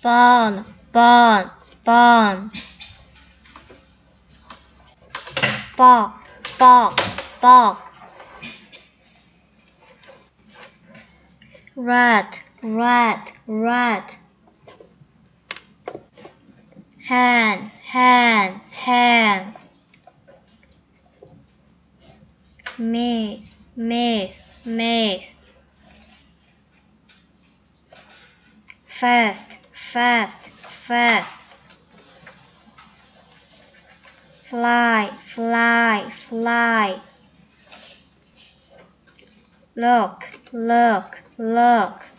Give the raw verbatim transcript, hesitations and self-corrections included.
Born, born, born. Box, box, box. Rat, rat, rat. Hand, hand, hand. Miss, miss, miss. Fast, fast, fast. Fly, fly, fly. Look, look, look.